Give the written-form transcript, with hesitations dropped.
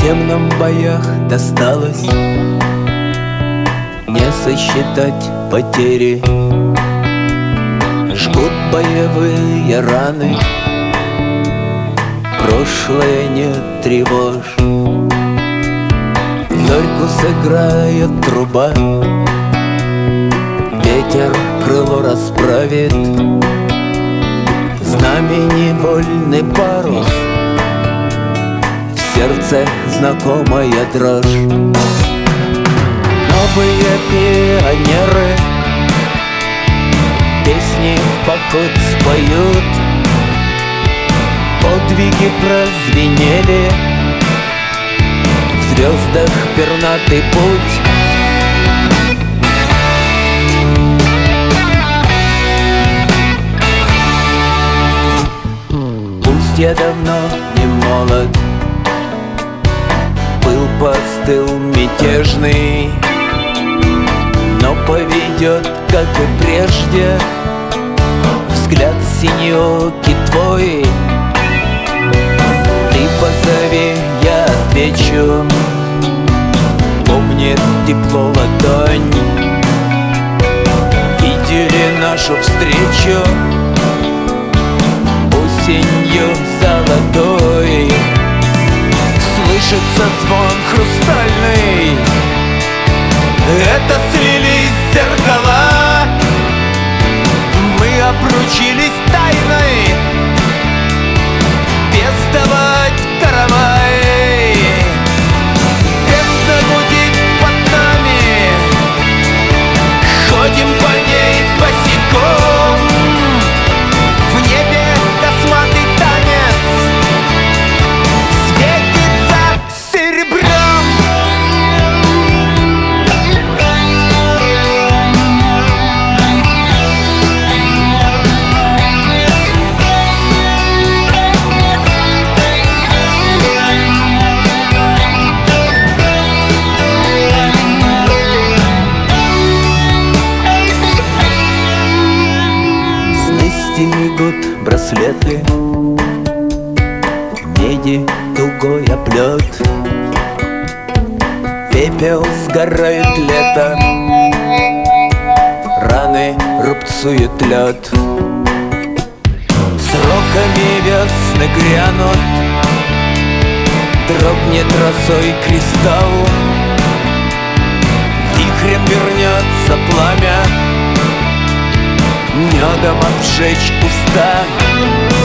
Всем нам в боях досталось не сосчитать потери. Жгут боевые раны, прошлое не тревожь. Зорьку сыграет труба, ветер крыло расправит, знамени вольный парус, в сердце знакомая дрожь. Новые пионеры песни в поход споют, подвиги прозвенели, в звездах пернатый путь. Пусть я давно не молод, пыл постыл мятежный, но поведет, как и прежде, взгляд синеокий твой. Ты позови, я отвечу, помнит тепло ладонь. Видели нашу встречу осенью золотой. Слышится звон хрустальный, это слились зеркала. Мы обручились тайной пестовать каравай. Песня гудит под нами, ходим по ней босиком. В небе косматый танец светится серебром. Стерегут браслеты, меди тугой оплет, пепел сгорает лето, раны рубцует лед. Сроками весны грянут, дрогнет росой кристалл, вихрем вернется пламя, медом обжечь уста.